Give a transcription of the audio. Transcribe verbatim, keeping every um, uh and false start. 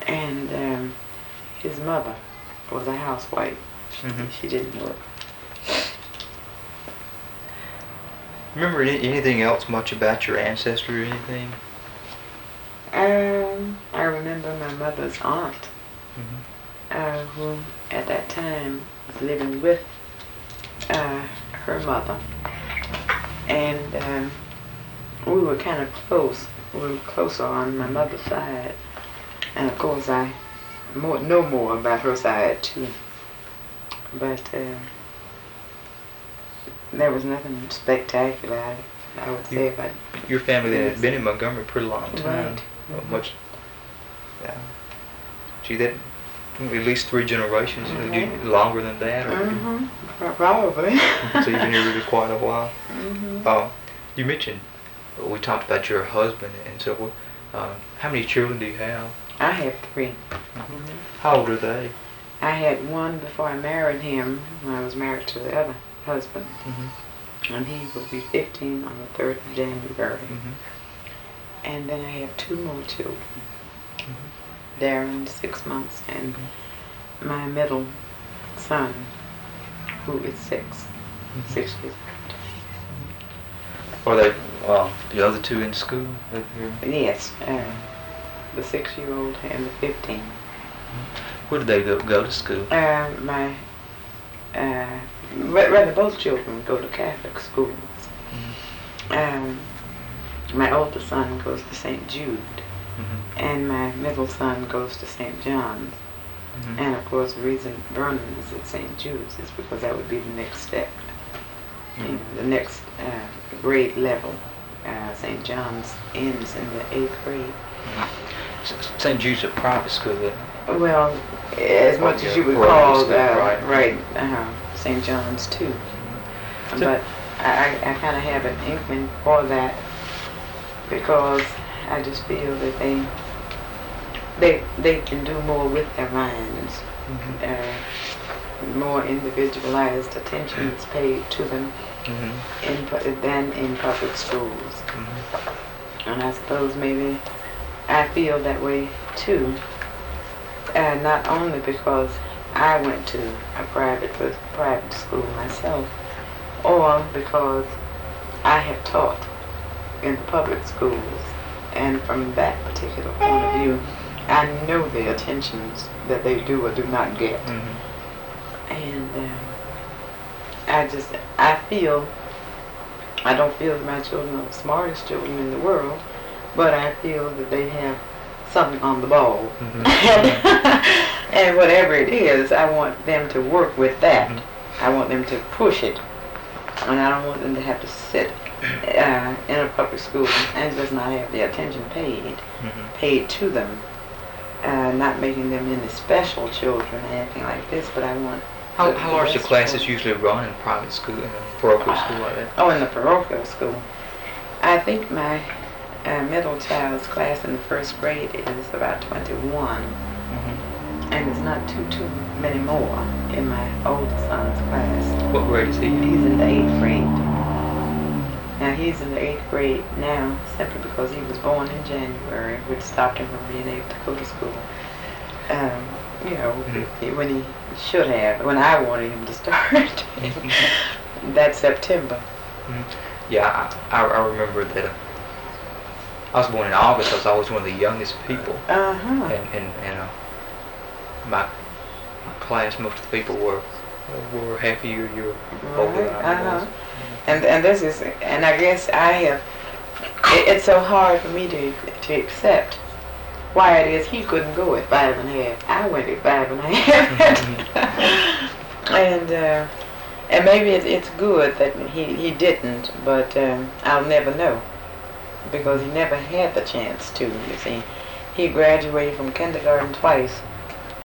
And um, his mother was a housewife. Mm-hmm. She didn't work. Remember any, anything else much about your ancestry or anything? Um, I remember my mother's aunt, Mm-hmm. uh, who at that time was living with uh, her mother. And um, we were kind of close. We were closer on my mother's side. And of course I more, know more about her side too. But uh, there was nothing spectacular, I, I would say, about Your family then yes. had been in Montgomery a pretty long time. Right. Well, Mhm. much, yeah. Gee, that at least three generations, you know, you- Mhm. longer than that. Or, Mm-hmm. Probably. So you've been here really quite a while. Mm-hmm. Uh, you mentioned, we talked about your husband and so forth. Uh, how many children do you have? I have three. Mm-hmm. How old are they? I had one before I married him, when I was married to the other husband. Mm-hmm. And he will be fifteen on the third of January. Mm-hmm. And then I have two more children. Mm-hmm. Darren, six months, and my middle son, who is six. Mm-hmm. Six years Are they, uh, the other two in school? That you're- old. Yes, uh, the six-year-old and the fifteen. Where did they go, go to school? Uh, my, uh, ra- rather both children go to Catholic schools. Mm-hmm. Um, my oldest son goes to Saint Jude, Mm-hmm. and my middle son goes to Saint John's. Mm-hmm. And of course, the reason Vernon is at Saint Jude's is because that would be the next step, you know, the next uh, grade level. Uh, Saint John's ends in the eighth grade. Saint Jude's a private school then? Well, as much Oh, as yeah, you would private call school, uh, right. right, uh, Saint John's too. So- But I, I kind of have an inkling for that because I just feel that they they they can do more with their minds. Mm-hmm. Uh, more individualized attention is paid to them Mm-hmm. in pu- than in public schools. Mm-hmm. And I suppose maybe I feel that way too. And not only because I went to a private private school myself, or because I have taught in the public schools, and from that particular point of view, I know the attentions that they do or do not get. Mm-hmm. And um, I just, I feel, I don't feel that my children are the smartest children in the world, but I feel that they have something on the ball. Mm-hmm. And whatever it is, I want them to work with that. Mm-hmm. I want them to push it. And I don't want them to have to sit uh, in a public school and just not have the attention paid, Mm-hmm. paid to them. Uh, not making them any special children or anything like this, but I want... How, the- how the large the best classes children. usually run in private school, in a parochial school like that? Oh, in the parochial school. I think my uh, middle child's class in the first grade is about twenty-one, Mm-hmm. and there's not too too many more in my oldest son's class. What grade is he in? He's in the eighth grade. Now he's in the eighth grade now simply because he was born in January, which stopped him from being able to go to school. Um, you know, Mhm. when he should have, when I wanted him to start. That September. Mhm. Yeah, I, I, I remember that uh, I was born in August. I was always one of the youngest people, Uh-huh. and and, and uh, my, my class, most of the people were were half a year, year older than I Uh-huh. was. And and this is, and I guess I have, it, it's so hard for me to to accept why it is he couldn't go at five and a half. I went at five and a half. And uh, and maybe it, it's good that he, he didn't, but um, I'll never know because he never had the chance to, you see. He graduated from kindergarten twice